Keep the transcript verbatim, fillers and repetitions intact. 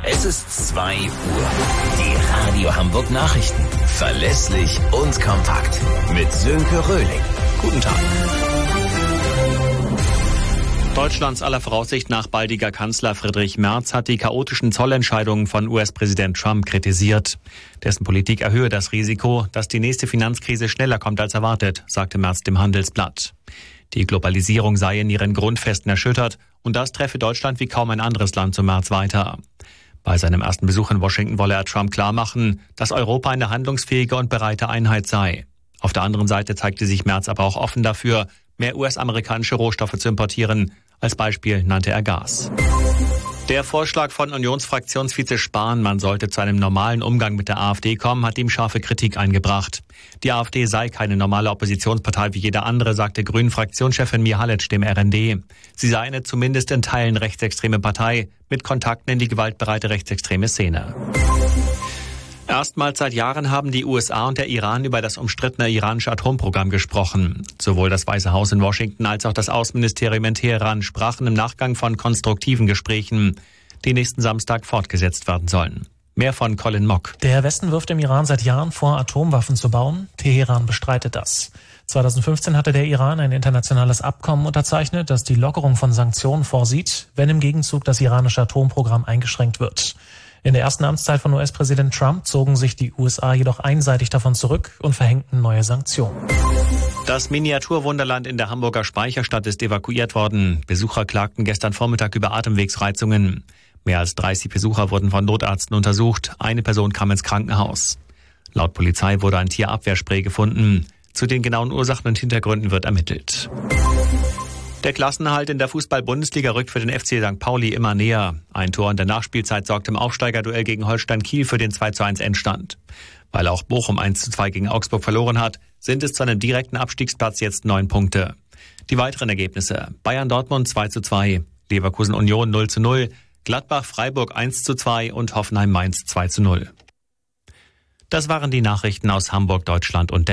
Es ist zwei Uhr. Die Radio Hamburg Nachrichten. Verlässlich und kompakt. Mit Sönke Röhling. Guten Tag. Deutschlands aller Voraussicht nach baldiger Kanzler Friedrich Merz hat die chaotischen Zollentscheidungen von U S-Präsident Trump kritisiert. Dessen Politik erhöhe das Risiko, dass die nächste Finanzkrise schneller kommt als erwartet, sagte Merz dem Handelsblatt. Die Globalisierung sei in ihren Grundfesten erschüttert und das treffe Deutschland wie kaum ein anderes Land, so Merz weiter. Bei seinem ersten Besuch in Washington wolle er Trump klarmachen, dass Europa eine handlungsfähige und bereite Einheit sei. Auf der anderen Seite zeigte sich Merz aber auch offen dafür, mehr U S-amerikanische Rohstoffe zu importieren. Als Beispiel nannte er Gas. Der Vorschlag von Unionsfraktionsvize Spahn, man sollte zu einem normalen Umgang mit der AfD kommen, hat ihm scharfe Kritik eingebracht. Die AfD sei keine normale Oppositionspartei wie jeder andere, sagte Grünen-Fraktionschefin Mihalec dem R N D. Sie sei eine zumindest in Teilen rechtsextreme Partei mit Kontakten in die gewaltbereite rechtsextreme Szene. Erstmals seit Jahren haben die U S A und der Iran über das umstrittene iranische Atomprogramm gesprochen. Sowohl das Weiße Haus in Washington als auch das Außenministerium in Teheran sprachen im Nachgang von konstruktiven Gesprächen, die nächsten Samstag fortgesetzt werden sollen. Mehr von Colin Mock. Der Westen wirft dem Iran seit Jahren vor, Atomwaffen zu bauen. Teheran bestreitet das. zweitausendfünfzehn hatte der Iran ein internationales Abkommen unterzeichnet, das die Lockerung von Sanktionen vorsieht, wenn im Gegenzug das iranische Atomprogramm eingeschränkt wird. In der ersten Amtszeit von U S-Präsident Trump zogen sich die U S A jedoch einseitig davon zurück und verhängten neue Sanktionen. Das Miniaturwunderland in der Hamburger Speicherstadt ist evakuiert worden. Besucher klagten gestern Vormittag über Atemwegsreizungen. Mehr als dreißig Besucher wurden von Notärzten untersucht. Eine Person kam ins Krankenhaus. Laut Polizei wurde ein Tierabwehrspray gefunden. Zu den genauen Ursachen und Hintergründen wird ermittelt. Der Klassenerhalt in der Fußball-Bundesliga rückt für den F C Sankt Pauli immer näher. Ein Tor in der Nachspielzeit sorgte im Aufsteigerduell gegen Holstein Kiel für den zwei zu eins Endstand. Weil auch Bochum eins zu zwei gegen Augsburg verloren hat, sind es zu einem direkten Abstiegsplatz jetzt neun Punkte. Die weiteren Ergebnisse: Bayern-Dortmund zwei zu zwei, Leverkusen-Union null zu null, Gladbach-Freiburg eins zu zwei und Hoffenheim-Mainz zwei zu null. Das waren die Nachrichten aus Hamburg, Deutschland und der